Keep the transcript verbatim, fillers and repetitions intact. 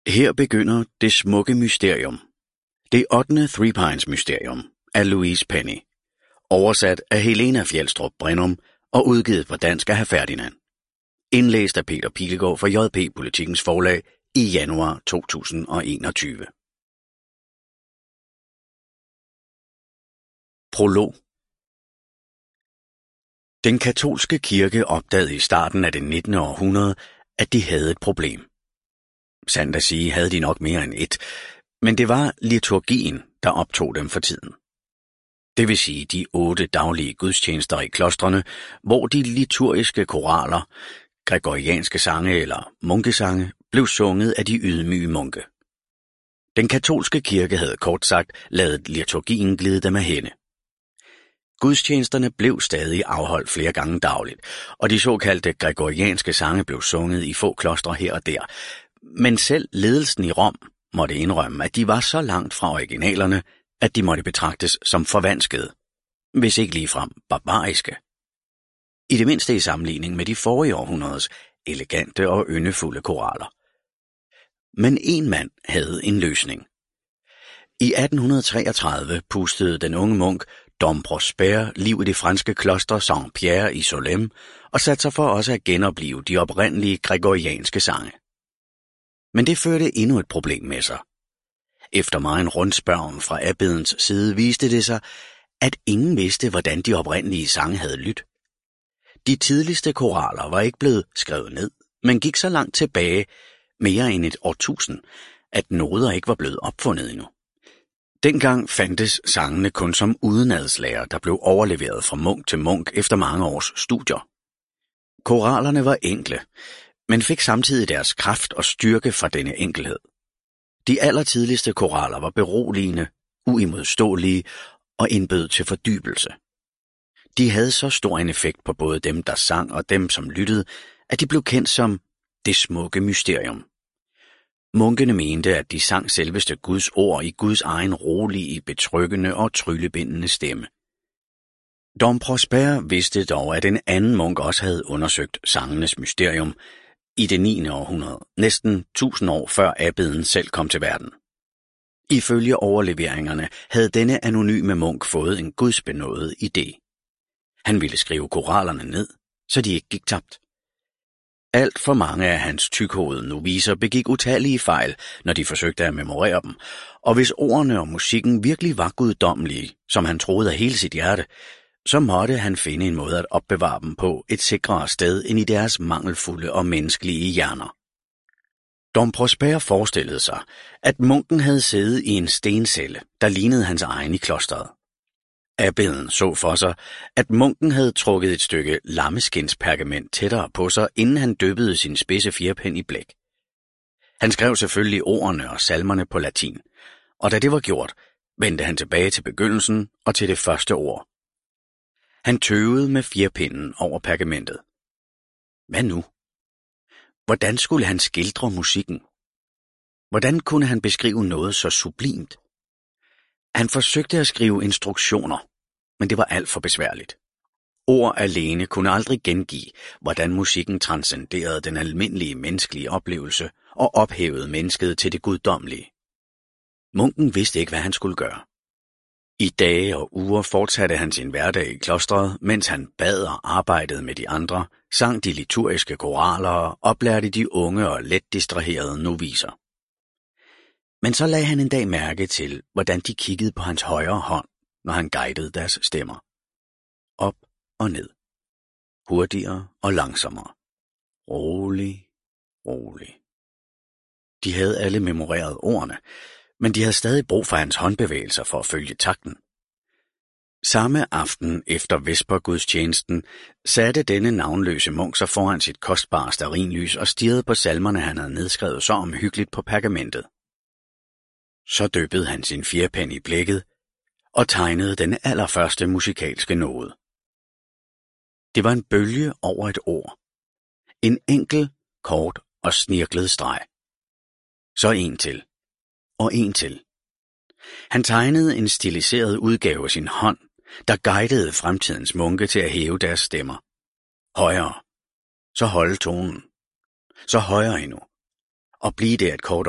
Her begynder det smukke mysterium. Det ottende Three Pines mysterium af Louise Penny. Oversat af Helena Fjeldstrup Brennum og udgivet på dansk af Ferdinand. Indlæst af Peter Pilgaard for J P Politikens Forlag i januar to tusind og enogtyve. Prolog. Den katolske kirke opdagede i starten af det nittende århundrede, at de havde et problem. Sandt at sige havde de nok mere end et, men det var liturgien, der optog dem for tiden. Det vil sige de otte daglige gudstjenester i klostrene, hvor de liturgiske koraler, gregorianske sange eller munkesange, blev sunget af de ydmyge munke. Den katolske kirke havde kort sagt ladet liturgien glide dem af hænde. Gudstjenesterne blev stadig afholdt flere gange dagligt, og de såkaldte gregorianske sange blev sunget i få klostre her og der. Men selv ledelsen i Rom måtte indrømme, at de var så langt fra originalerne, at de måtte betragtes som forvanskede, hvis ikke ligefrem barbariske. I det mindste i sammenligning med de forrige århundredes elegante og yndefulde koraler. Men en mand havde en løsning. I atten treogtredive pustede den unge munk Dom Prosper liv i det franske kloster Saint-Pierre i Solesmes og satte sig for også at genoplive de oprindelige gregorianske sange. Men det førte endnu et problem med sig. Efter megen rundspørgen fra abbedens side viste det sig, at ingen vidste, hvordan de oprindelige sange havde lydt. De tidligste koraler var ikke blevet skrevet ned, men gik så langt tilbage, mere end et årtusind, at noder ikke var blevet opfundet endnu. Dengang fandtes sangene kun som udenadslærer, der blev overleveret fra munk til munk efter mange års studier. Koralerne var enkle, men fik samtidig deres kraft og styrke fra denne enkelhed. De allertidligste koraler var beroligende, uimodståelige og indbød til fordybelse. De havde så stor en effekt på både dem, der sang og dem, som lyttede, at de blev kendt som det smukke mysterium. Munkene mente, at de sang selveste Guds ord i Guds egen rolige, betryggende og tryllebindende stemme. Dom Prosper vidste dog, at en anden munk også havde undersøgt sangenes mysterium i det niende århundrede, næsten tusind år før abbeden selv kom til verden. Ifølge overleveringerne havde denne anonyme munk fået en gudsbenådet idé. Han ville skrive koralerne ned, så de ikke gik tabt. Alt for mange af hans tykhovede novicer begik utallige fejl, når de forsøgte at memorere dem, og hvis ordene og musikken virkelig var guddommelige, som han troede af hele sit hjerte, så måtte han finde en måde at opbevare dem på et sikrere sted end i deres mangelfulde og menneskelige hjerner. Dom Prosper forestillede sig, at munken havde siddet i en stencelle, der lignede hans egen i klosteret. Abbeden så for sig, at munken havde trukket et stykke lammeskindspergament tættere på sig, inden han dyppede sin spidse fjerpen i blæk. Han skrev selvfølgelig ordene og salmerne på latin, og da det var gjort, vendte han tilbage til begyndelsen og til det første ord. Han tøvede med fjerpinden over pergamentet. Hvad nu? Hvordan skulle han skildre musikken? Hvordan kunne han beskrive noget så sublimt? Han forsøgte at skrive instruktioner, men det var alt for besværligt. Ord alene kunne aldrig gengive, hvordan musikken transcenderede den almindelige menneskelige oplevelse og ophævede mennesket til det guddommelige. Munken vidste ikke, hvad han skulle gøre. I dage og uger fortsatte han sin hverdag i klostret, mens han bad og arbejdede med de andre, sang de liturgiske koraler og oplærte de unge og let distraherede novicer. Men så lagde han en dag mærke til, hvordan de kiggede på hans højre hånd, når han guidede deres stemmer. Op og ned. Hurtigere og langsommere. Rolig, rolig. De havde alle memoreret ordene, men de havde stadig brug for hans håndbevægelser for at følge takten. Samme aften efter vespergudstjenesten satte denne navnløse munk sig foran sit kostbare stearinlys og stirrede på salmerne, han havde nedskrevet så omhyggeligt på pergamentet. Så dyppede han sin fjerpen i blækket og tegnede den allerførste musikalske node. Det var en bølge over et ord. En enkel, kort og snirklet streg. Så en til. Og en til. Han tegnede en stiliseret udgave af sin hånd, der guidede fremtidens munke til at hæve deres stemmer. Højere. Så holde tonen. Så højere endnu. Og blive der et kort